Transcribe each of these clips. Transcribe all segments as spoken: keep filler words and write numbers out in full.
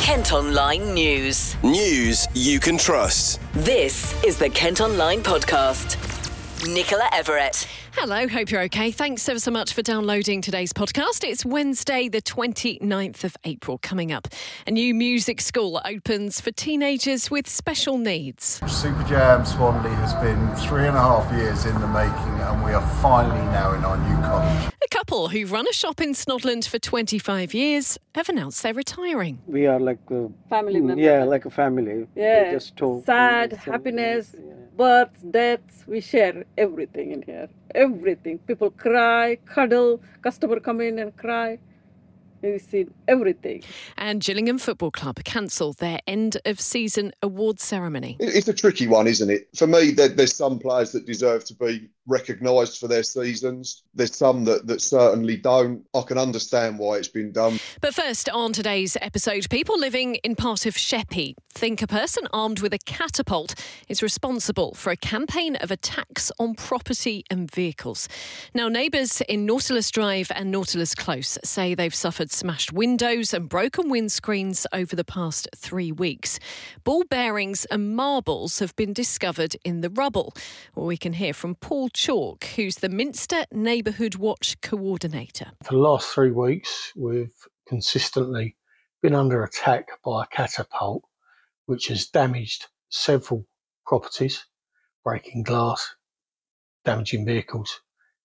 Kent Online News. News you can trust. This is the Kent Online Podcast. Nicola Everett. Hello, hope you're okay. Thanks ever so much for downloading today's podcast. It's Wednesday, the twenty-ninth of April. Coming up, a new music school opens for teenagers with special needs. Super Jam Swanley has been three and a half years in the making, and we are finally now in our new college. A couple who've run a shop in Snodland for twenty-five years have announced they're retiring. We are like a family member. Yeah, like a family. Yeah, We just talk. sad, and so- happiness, yeah. births, deaths. We share everything in here. Everything. People cry, cuddle. Customer come in and cry. We've seen everything. And Gillingham Football Club cancelled their end-of-season award ceremony. It's a tricky one, isn't it? For me, there, there's some players that deserve to be recognised for their seasons. There's some that, that certainly don't. I can understand why it's been done. But first, on today's episode, people living in part of Sheppey think a person armed with a catapult is responsible for a campaign of attacks on property and vehicles. Now, neighbours in Nautilus Drive and Nautilus Close say they've suffered smashed windows and broken windscreens over the past three weeks. Ball bearings and marbles have been discovered in the rubble. Well, we can hear from Paul Chalk, who's the Minster Neighbourhood Watch Coordinator. For the last three weeks, we've consistently been under attack by a catapult, which has damaged several properties, breaking glass, damaging vehicles.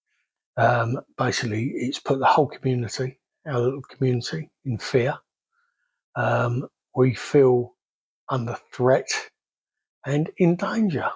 Um, basically, it's put the whole community, our little community, in fear. Um, we feel under threat and in danger.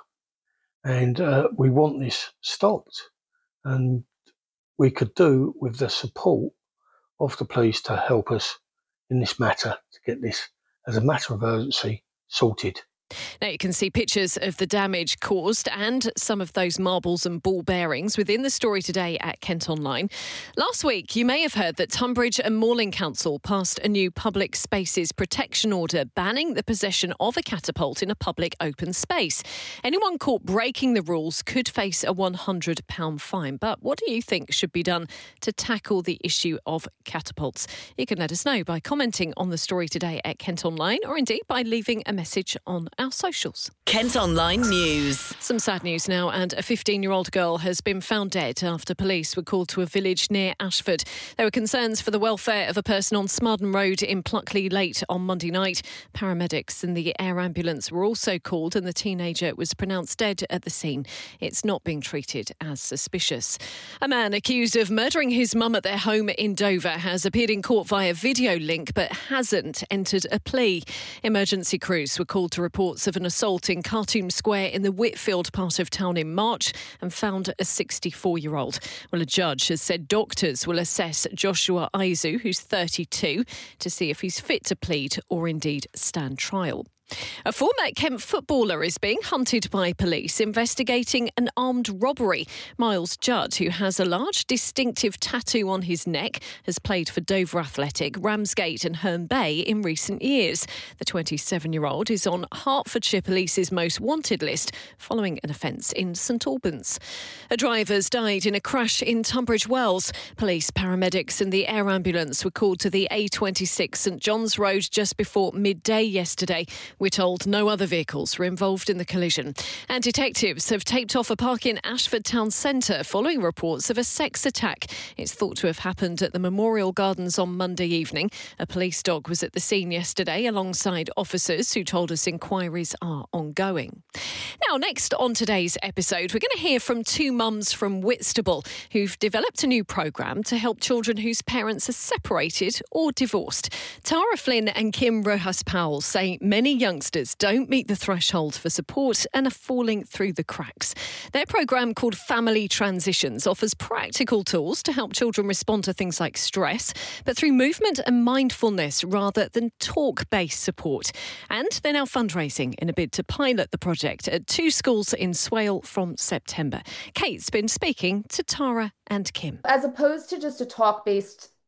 And uh, we want this stopped. And we could do with the support of the police to help us in this matter, to get this as a matter of urgency sorted. Now, you can see pictures of the damage caused and some of those marbles and ball bearings within the story today at Kent Online. Last week, you may have heard that Tunbridge and Morling Council passed a new public spaces protection order banning the possession of a catapult in a public open space. Anyone caught breaking the rules could face a one hundred pounds fine. But what do you think should be done to tackle the issue of catapults? You can let us know by commenting on the story today at Kent Online, or indeed by leaving a message on our socials. Kent Online News. Some sad news now, and a fifteen-year-old girl has been found dead after police were called to a village near Ashford. There were concerns for the welfare of a person on Smarden Road in Pluckley late on Monday night. Paramedics and the air ambulance were also called, and the teenager was pronounced dead at the scene. It's not being treated as suspicious. A man accused of murdering his mum at their home in Dover has appeared in court via video link but hasn't entered a plea. Emergency crews were called to report of an assault in Khartoum Square in the Whitfield part of town in March and found a sixty-four-year-old. Well, a judge has said doctors will assess Joshua Izu, who's thirty-two, to see if he's fit to plead or indeed stand trial. A former Kent footballer is being hunted by police investigating an armed robbery. Miles Judd, who has a large distinctive tattoo on his neck, has played for Dover Athletic, Ramsgate and Herne Bay in recent years. The twenty-seven-year-old is on Hertfordshire Police's most wanted list following an offence in St Albans. A driver's died in a crash in Tunbridge Wells. Police, paramedics and the air ambulance were called to the A twenty-six St John's Road just before midday yesterday. We're told no other vehicles were involved in the collision. And detectives have taped off a park in Ashford Town Centre following reports of a sex attack. It's thought to have happened at the Memorial Gardens on Monday evening. A police dog was at the scene yesterday alongside officers who told us inquiries are ongoing. Now, next on today's episode, we're going to hear from two mums from Whitstable who've developed a new programme to help children whose parents are separated or divorced. Tara Flynn and Kim Rojas-Powell say many youngsters don't meet the threshold for support and are falling through the cracks. Their programme, called Family Transitions, offers practical tools to help children respond to things like stress, but through movement and mindfulness rather than talk-based support. And they're now fundraising in a bid to pilot the project at two schools in Swale from September. Kate's been speaking to Tara and Kim. As opposed to just a talk-based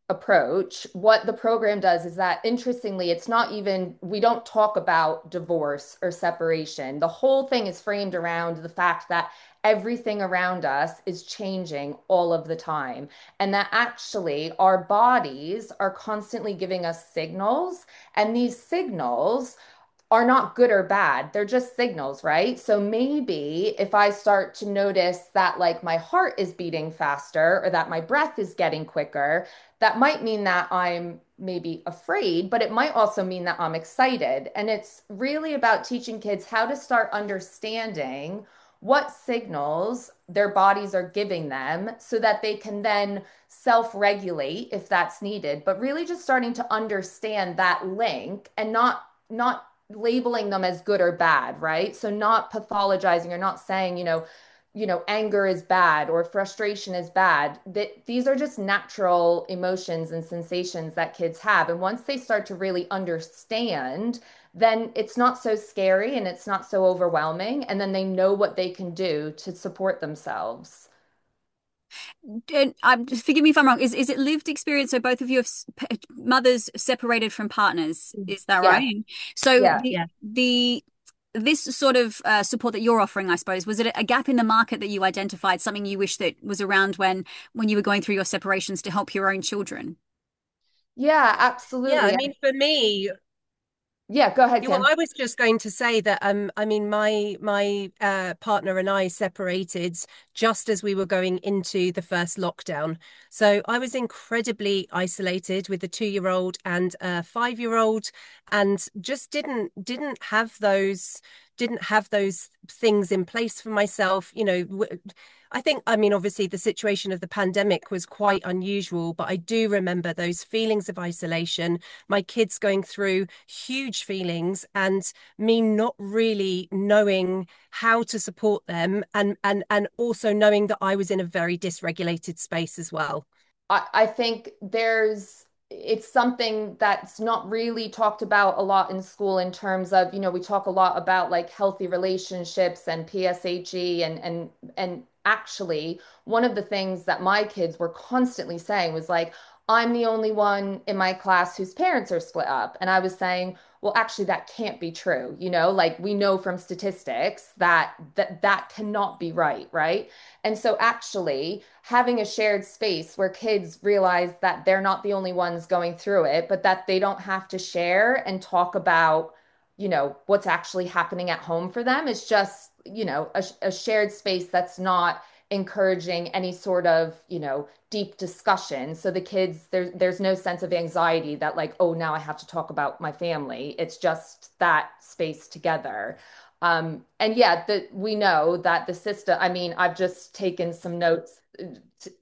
approach, what the program does is that, interestingly, it's not even, we don't talk about divorce or separation. The whole thing is framed around the fact that everything around us is changing all of the time, and that actually our bodies are constantly giving us signals, and these signals are not good or bad. They're just signals, right? So maybe if I start to notice that like my heart is beating faster or that my breath is getting quicker, that might mean that I'm maybe afraid, but it might also mean that I'm excited. And it's really about teaching kids how to start understanding what signals their bodies are giving them so that they can then self-regulate if that's needed, but really just starting to understand that link and not not labeling them as good or bad, right? So not pathologizing or not saying, you know, you know, anger is bad or frustration is bad. That these are just natural emotions and sensations that kids have. And once they start to really understand, then it's not so scary and it's not so overwhelming. And then they know what they can do to support themselves. And um, forgive me if I'm wrong. Is is it lived experience? So both of you have s- p- mothers separated from partners. Is that Yeah. right? And so Yeah. the, the this sort of uh, support that you're offering, I suppose, was it a gap in the market that you identified? Something you wish that was around when when you were going through your separations to help your own children? Yeah, absolutely. Yeah, I mean, for me, Yeah, go ahead, Yeah, well, Kim. I was just going to say that um, I mean, my my uh, partner and I separated just as we were going into the first lockdown. So I was incredibly isolated with a two-year-old and a five-year-old, and just didn't didn't have those didn't have those things in place for myself. You know, w- I think, I mean, obviously the situation of the pandemic was quite unusual, but I do remember those feelings of isolation, my kids going through huge feelings and me not really knowing how to support them, and and and also knowing that I was in a very dysregulated space as well. I, I think there's it's something that's not really talked about a lot in school in terms of, you know, we talk a lot about like healthy relationships and P S H E and and and actually one of the things that my kids were constantly saying was like, I'm the only one in my class whose parents are split up. And I was saying, well, actually, that can't be true. You know, like we know from statistics that that that cannot be right, right? And so actually having a shared space where kids realize that they're not the only ones going through it, but that they don't have to share and talk about, you know, what's actually happening at home for them is just, you know, a, a shared space that's not encouraging any sort of, you know, deep discussion. So the kids, there's there's no sense of anxiety that like, oh, now I have to talk about my family. It's just that space together. Um, and yeah, the, we know that the system, I mean, I've just taken some notes. To,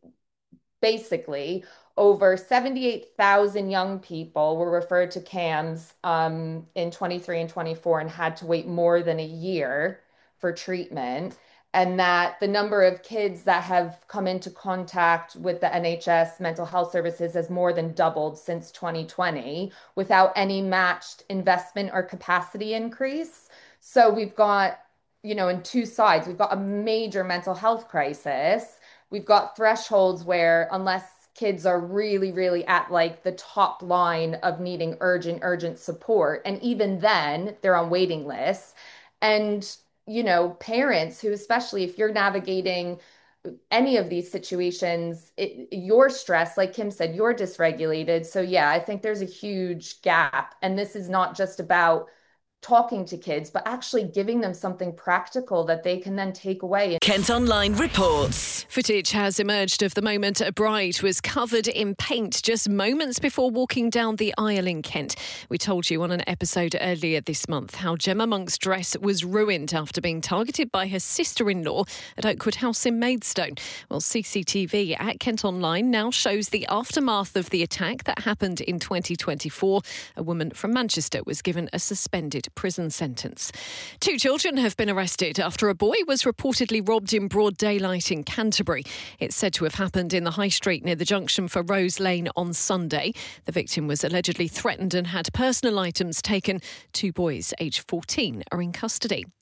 basically, over seventy-eight thousand young people were referred to CAMHS um, in twenty-three and twenty-four and had to wait more than a year for treatment. And that the number of kids that have come into contact with the N H S mental health services has more than doubled since twenty twenty without any matched investment or capacity increase. So we've got, you know, in two sides, we've got a major mental health crisis. We've got thresholds where unless kids are really, really at like the top line of needing urgent, urgent support, and even then they're on waiting lists. And you know, parents who, especially if you're navigating any of these situations, it, you're stressed, like Kim said, you're dysregulated. So yeah, I think there's a huge gap. And this is not just about talking to kids, but actually giving them something practical that they can then take away. Kent Online reports. Footage has emerged of the moment a bride was covered in paint just moments before walking down the aisle in Kent. We told you on an episode earlier this month how Gemma Monk's dress was ruined after being targeted by her sister-in-law at Oakwood House in Maidstone. Well, C C T V at Kent Online now shows the aftermath of the attack that happened in twenty twenty-four. A woman from Manchester was given a suspended prison sentence. Two children have been arrested after a boy was reportedly robbed in broad daylight in Canterbury. It's said to have happened in the High Street near the junction for Rose Lane on Sunday. The victim was allegedly threatened and had personal items taken. Two boys aged fourteen are in custody.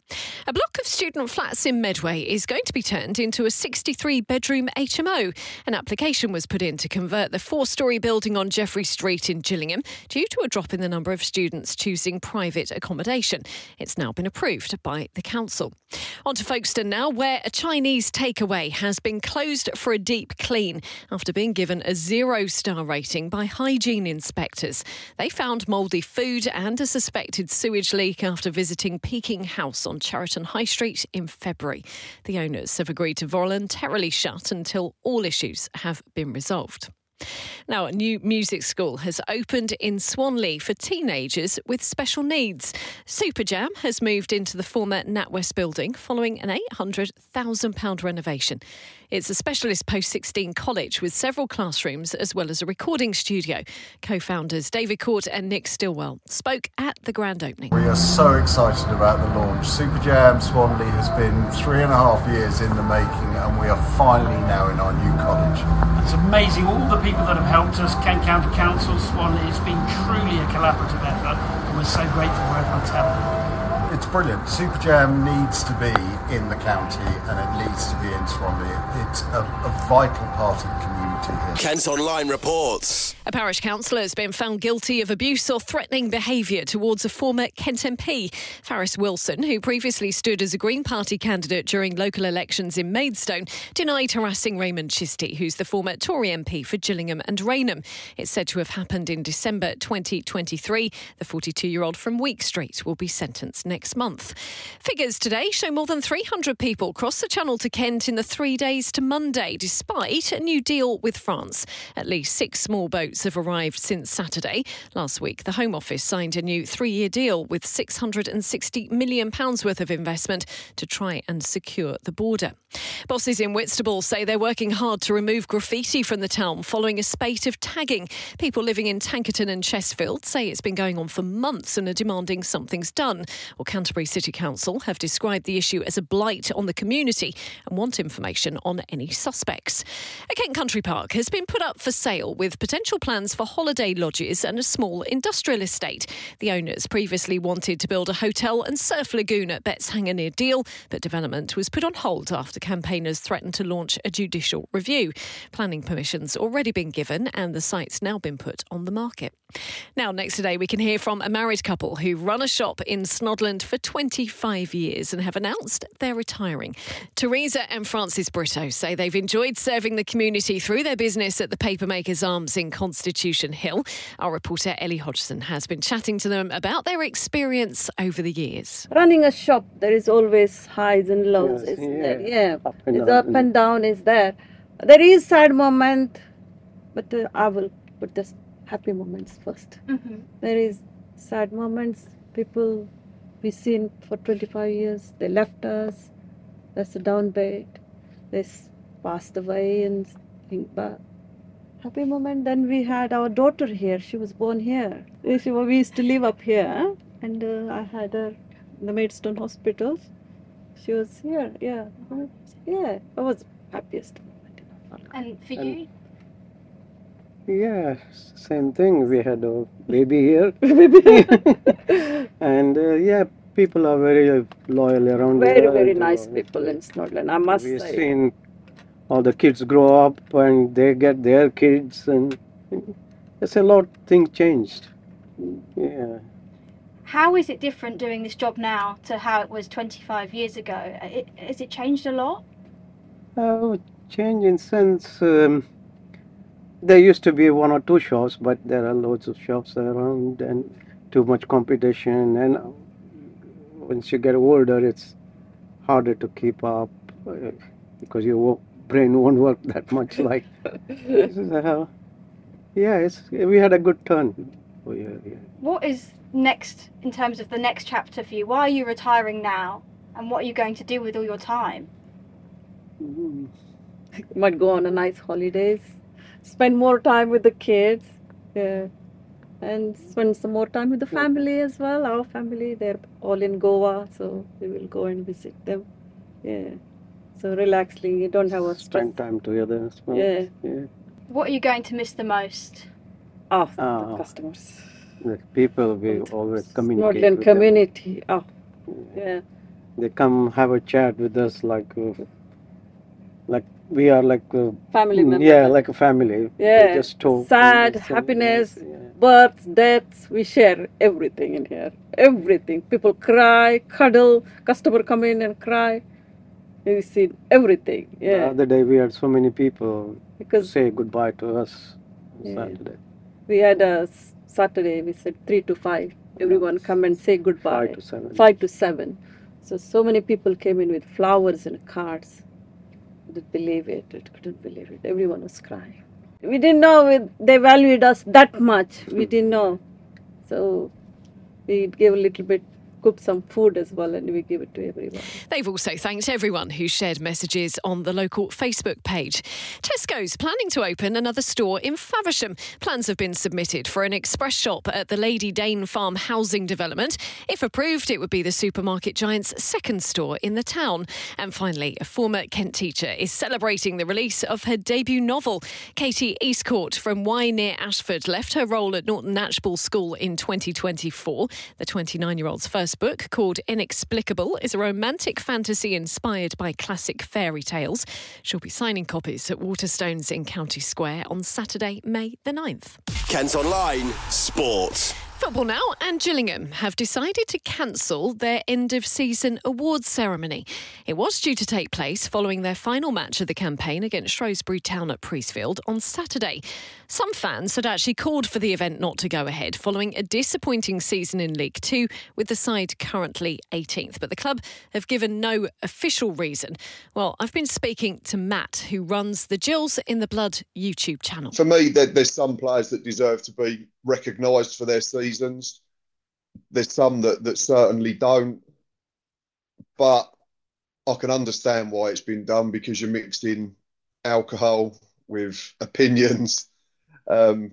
A block of student flats in Medway is going to be turned into a sixty-three bedroom H M O. An application was put in to convert the four-storey building on Jeffrey Street in Gillingham due to a drop in the number of students choosing private accommodation. It's now been approved by the council. On to Folkestone now, where a Chinese takeaway has been closed for a deep clean after being given a zero-star rating by hygiene inspectors. They found mouldy food and a suspected sewage leak after visiting Peking House on Cheriton High Street in February. The owners have agreed to voluntarily shut until all issues have been resolved. Now, a new music school has opened in Swanley for teenagers with special needs. Superjam has moved into the former NatWest building following an eight hundred thousand pounds renovation. It's a specialist post sixteen college with several classrooms as well as a recording studio. Co-founders David Court and Nick Stillwell spoke at the grand opening. We are so excited about the launch. Superjam Swanley has been three and a half years in the making, and we are finally now in our new college. It's amazing, all the people that have helped us, Kent County Council, Swanley. It's been truly a collaborative effort, and we're so grateful for everyone's help. It's brilliant. Superjam needs to be in the county and it needs to be in Swanley. It's a, a vital part of the community here. Kent Online reports. A parish councillor has been found guilty of abuse or threatening behaviour towards a former Kent M P. Faris Wilson, who previously stood as a Green Party candidate during local elections in Maidstone, denied harassing Raymond Chisty, who's the former Tory M P for Gillingham and Rainham. It's said to have happened in December twenty twenty-three. The forty-two-year-old from Week Street will be sentenced next month. Figures today show more than three hundred people crossed the Channel to Kent in the three days to Monday, despite a new deal with France. At least six small boats have arrived since Saturday. Last week, the Home Office signed a new three-year deal with six hundred sixty million pounds worth of investment to try and secure the border. Bosses in Whitstable say they're working hard to remove graffiti from the town following a spate of tagging. People living in Tankerton and Chesfield say it's been going on for months and are demanding something's done. Well, Canterbury City Council have described the issue as a blight on the community and want information on any suspects. A Kent Country Park has been put up for sale with potential plans for holiday lodges and a small industrial estate. The owners previously wanted to build a hotel and surf lagoon at Bettshanger near Deal, but development was put on hold after campaigners threatened to launch a judicial review. Planning permission's already been given and the site's now been put on the market. Now, next today, we can hear from a married couple who run a shop in Snodland for twenty-five years and have announced they're retiring. Teresa and Francis Brito say they've enjoyed serving the community through their business at the Papermakers Arms in Constitution Hill. Our reporter Ellie Hodgson has been chatting to them about their experience over the years. Running a shop, there is always highs and lows, yes, isn't yeah. there? Yeah, Up and it's down. up and down is there. There is sad moment, but uh, I will put the happy moments first. Mm-hmm. There is sad moments. People we've seen for twenty-five years, they left us. That's a downbeat. They s- passed away and think back. Happy moment. Then we had our daughter here. She was born here. She, we used to live up here, and uh, I had her in the Maidstone Hospital. She was here. Yeah, yeah. That was happiest moment in our life. And for And- you? Yeah, same thing. We had a baby here. And uh, yeah, people are very loyal around Very, here. very And, nice uh, people in Snodland, I must We've say. seen all the kids grow up and they get their kids, and there's a lot of things changed. Yeah. How is it different doing this job now to how it was twenty-five years ago? It, has it changed a lot? Uh, change in sense, um, there used to be one or two shops, but there are loads of shops around and too much competition. And once you get older, it's harder to keep up uh, because your wo- brain won't work that much. Like, so, yeah, it's, we had a good turn. Oh, yeah, yeah. What is next in terms of the next chapter for you? Why are you retiring now? And what are you going to do with all your time? Mm. Might go on a nice holidays, spend more time with the kids, yeah, and spend some more time with the family as well. Our family, they're all in Goa, so we will go and visit them. Yeah, so relaxing. You don't have a stress. Spend time together as well. Yeah. Yeah. What are you going to miss the most? Oh, Ah. the customers. The people we always communicate Snodland with them. community. Oh, yeah. They come have a chat with us like uh, like we are like uh, family mm, members. yeah, like a family. Yeah, We just talk. sad, we just, happiness, yeah. births, deaths. We share everything in here. Everything. People cry, cuddle. Customer come in and cry. We see everything. The Yeah. other day we had so many people Because say goodbye to us on yeah, Saturday. we had a s- Saturday. We said three to five. Everyone come and say goodbye. Five to seven. Five to seven. So so many people came in with flowers and cards. Couldn't believe it. It couldn't believe it. Everyone was crying. We didn't know it, they valued us that much. We didn't know. So we gave a little bit, cooked some food as well, and we give it to everyone. They've also thanked everyone who shared messages on the local Facebook page. Tesco's planning to open another store in Faversham. Plans have been submitted for an express shop at the Lady Dane Farm housing development. If approved, it would be the supermarket giant's second store in the town. And finally, a former Kent teacher is celebrating the release of her debut novel. Katie Eastcourt from Wye near Ashford left her role at Norton Natchball School in twenty twenty-four. The twenty-nine-year-old's first book, called Inexplicable, is a romantic fantasy inspired by classic fairy tales. She'll be signing copies at Waterstones in County Square on Saturday, May the ninth. Kent Online Sport. Football now, and Gillingham have decided to cancel their end-of-season awards ceremony. It was due to take place following their final match of the campaign against Shrewsbury Town at Priestfield on Saturday. Some fans had actually called for the event not to go ahead following a disappointing season in League Two, with the side currently eighteenth. But the club have given no official reason. Well, I've been speaking to Matt, who runs the Gills in the Blood YouTube channel. For me, there, there's some players that deserve to be recognised for their seasons. There's some that, that certainly don't. But I can understand why it's been done, because you're mixed in alcohol with opinions, um,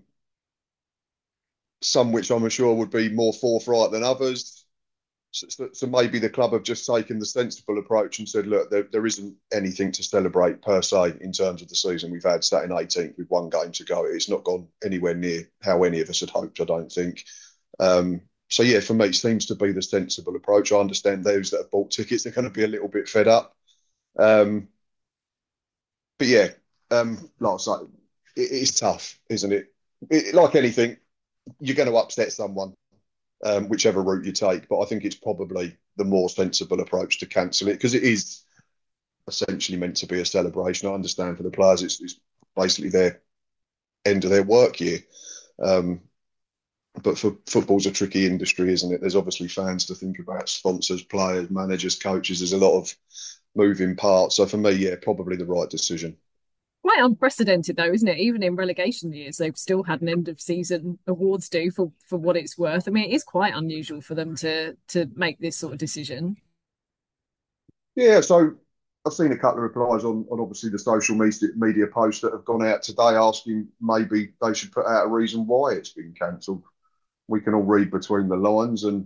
some which I'm sure would be more forthright than others. So, so, so maybe the club have just taken the sensible approach and said, look, there, there isn't anything to celebrate per se in terms of the season we've had, sat in eighteenth with one game to go. It's not gone anywhere near how any of us had hoped, I don't think. Um, so, yeah, for me, it seems to be the sensible approach. I understand those that have bought tickets are going to be a little bit fed up. Um, but, yeah, um, like I say, it, it's tough, isn't it? it? Like anything, you're going to upset someone. Um, whichever route you take, but I think it's probably the more sensible approach to cancel it, because it is essentially meant to be a celebration. I understand for the players, it's, it's basically their end of their work year. Um, but for football's a tricky industry, isn't it? There's obviously fans to think about, sponsors, players, managers, coaches. There's a lot of moving parts. So for me, yeah, probably the right decision. Quite unprecedented, though, isn't it? Even in relegation years, they've still had an end-of-season awards do for, for what it's worth. I mean, it is quite unusual for them to to make this sort of decision. Yeah, so I've seen a couple of replies on, on obviously the social media, media posts that have gone out today asking maybe they should put out a reason why it's been cancelled. We can all read between the lines, and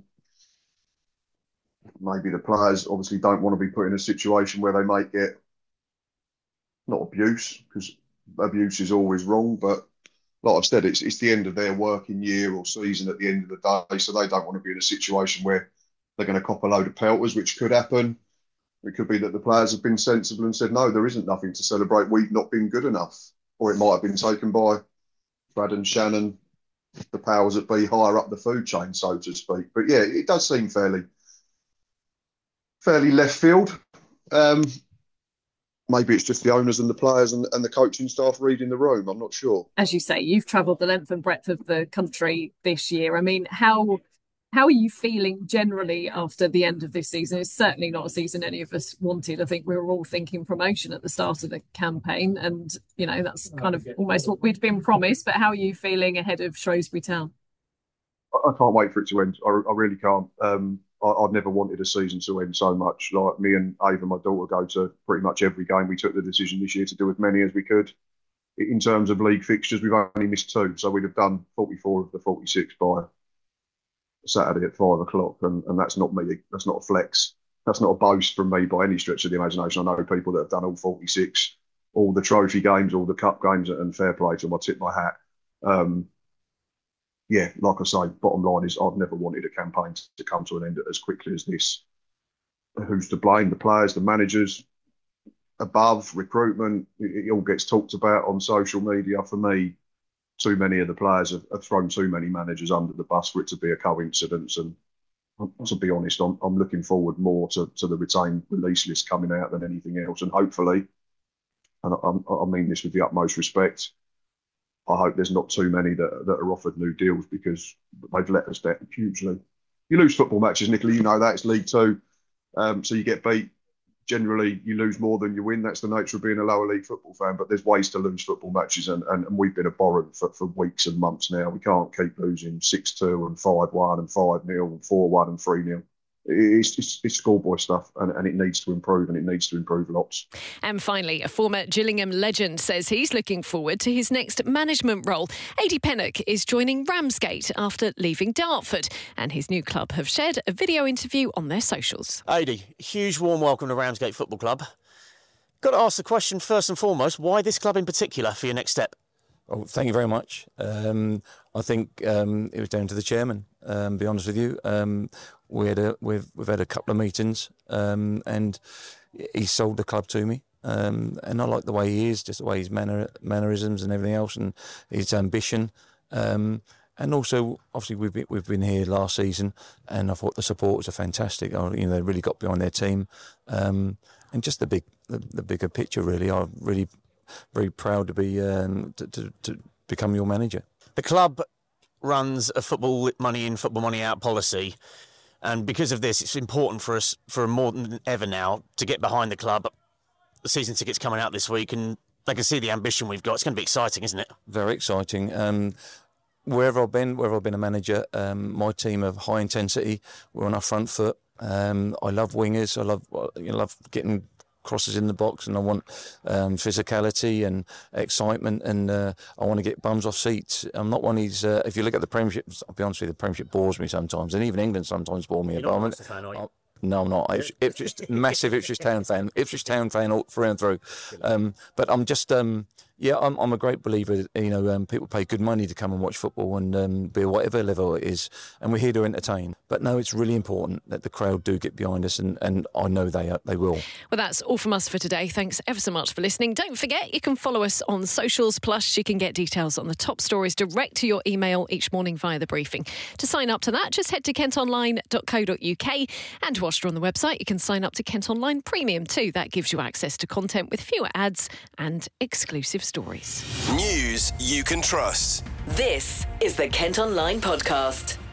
maybe the players obviously don't want to be put in a situation where they might get, not abuse, because abuse is always wrong, but like I've said, it's it's the end of their working year or season at the end of the day, so they don't want to be in a situation where they're going to cop a load of pelters, which could happen. It could be that the players have been sensible and said, no, there isn't nothing to celebrate. We've not been good enough. Or it might have been taken by Brad and Shannon, the powers that be higher up the food chain, so to speak. But yeah, it does seem fairly, fairly left field. Um, Maybe it's just the owners and the players and, and the coaching staff reading the room. I'm not sure. As you say, you've travelled the length and breadth of the country this year. I mean, how how are you feeling generally after the end of this season? It's certainly not a season any of us wanted. I think we were all thinking promotion at the start of the campaign, and you know that's kind of almost what we'd been promised. But how are you feeling ahead of Shrewsbury Town? I, I can't wait for it to end. I, I really can't. Um, I, I've never wanted a season to end so much. Like me and Ava, my daughter, go to pretty much every game. We took the decision this year to do as many as we could. In terms of league fixtures, we've only missed two, so we'd have done forty-four of the forty-six by Saturday at five o'clock, and, and that's not me. That's not a flex. That's not a boast from me by any stretch of the imagination. I know people that have done all forty-six, all the trophy games, all the cup games, and fair play to them. I tip my hat. Um, yeah, like I say, bottom line is I've never wanted a campaign to come to an end as quickly as this. who's to blame? The players, the managers, above recruitment. It, it all gets talked about on social media. For me, too many of the players have, have thrown too many managers under the bus for it to be a coincidence. And to be honest, I'm, I'm looking forward more to, to the retained release list coming out than anything else. And hopefully, and I, I mean this with the utmost respect, I hope there's not too many that, that are offered new deals, because they've let us down hugely. You lose football matches, Nicola, you know that. It's League Two. Um, so you get beat. Generally, you lose more than you win. That's the nature of being a lower league football fan. But there's ways to lose football matches, and, and, and we've been abhorrent for, for weeks and months now. We can't keep losing six two and five one and five nil and four one and three nil. It's, it's, it's schoolboy stuff, and, and it needs to improve, and it needs to improve lots. And finally, a former Gillingham legend says he's looking forward to his next management role. Ady Pennock is joining Ramsgate after leaving Dartford, and his new club have shared a video interview on their socials. Ady, huge warm welcome to Ramsgate Football Club. Got to ask the question first and foremost, why this club in particular for your next step? Oh, thank you very much. Um, I think um, it was down to the chairman. Um, be honest with you, um, we had a we've we've had a couple of meetings, um, and he sold the club to me. Um, and I like the way he is, just the way his manner mannerisms and everything else, and his ambition. Um, and also, obviously, we've been, we've been here last season, and I thought the supporters are fantastic. I, you know, they really got behind their team, um, and just the big the, the bigger picture. Really, I'm really very proud to be um, to, to to become your manager. The club runs a football money in, football money out policy. And because of this, it's important for us, for more than ever now, to get behind the club. The season ticket's coming out this week, and they can see the ambition we've got. It's going to be exciting, isn't it? Very exciting. Um, wherever I've been, wherever I've been a manager, um, my team of high intensity, we're on our front foot. Um, I love wingers. I love, you know, love getting crosses in the box, and I want um, physicality and excitement, and uh, I want to get bums off seats. I'm not one of these, uh, if you look at the Premiership, I'll be honest with you, the Premiership bores me sometimes, and even England sometimes bore me. You're not a Munster fan, are you? No, I'm not. It's, it's just massive Ipswich Town fan. Ipswich Town fan all through and through. Um, but I'm just, um, yeah, I'm, I'm a great believer. You know, um, people pay good money to come and watch football, and um, be whatever level it is, and we're here to entertain. But no, it's really important that the crowd do get behind us, and, and I know they are, they will. Well, that's all from us for today. Thanks ever so much for listening. Don't forget, you can follow us on socials. Plus, you can get details on the top stories direct to your email each morning via the briefing. To sign up to that, just head to kent online dot co dot uk, and whilst you're on the website, you can sign up to Kent Online Premium too. That gives you access to content with fewer ads and exclusive stories. News you can trust. This is the Kent Online Podcast.